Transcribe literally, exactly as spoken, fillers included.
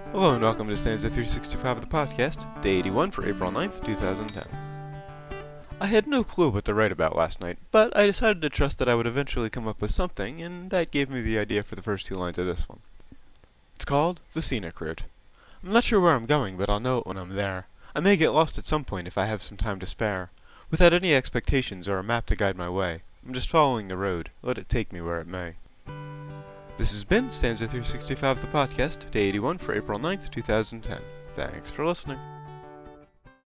Hello and welcome to Stanza three sixty-five of the podcast, day eighty-one for April ninth, two thousand ten. I had no clue what to write about last night, but I decided to trust that I would eventually come up with something, and that gave me the idea for the first two lines of this one. It's called The Scenic Route. I'm not sure where I'm going, but I'll know it when I'm there. I may get lost at some point if I have some time to spare. Without any expectations or a map to guide my way, I'm just following the road, let it take me where it may. This has been Stanza three sixty-five of the podcast, day eighty-one for April ninth, two thousand ten. Thanks for listening.